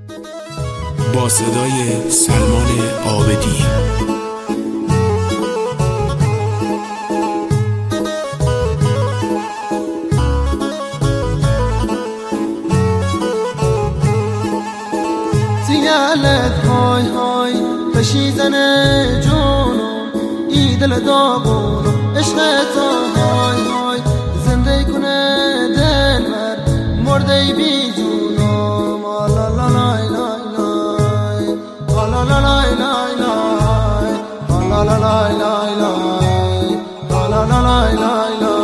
با صدای سلمان عابدی. تیالت های های بشیزن جونم ای دل داغونم عشق تو های های زنده کنه دل بر مرده بی جونم لا لا لا لا لا لا لا لا لا لا لا لا لا لا لا لا.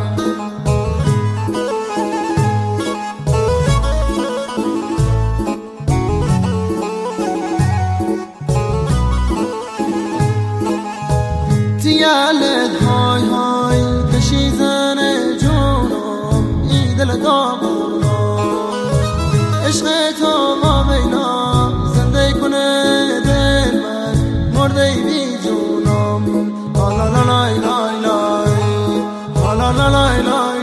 تیالت های های بشیزن جونم ای دل داغونم عشق تو ما بینا زنده کنه دل من مرده بی جونم لا لا لا لا لا لا لا لا لا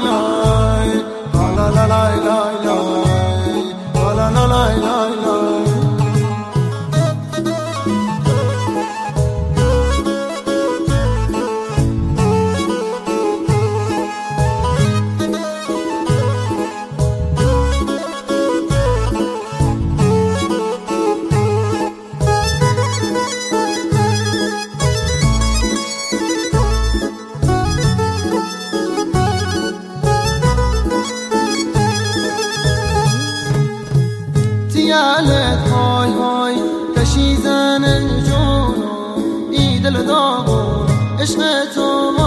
لا لا لا لا لا. تیالت های های بشیزن جونم ای دل داغونم عشق تو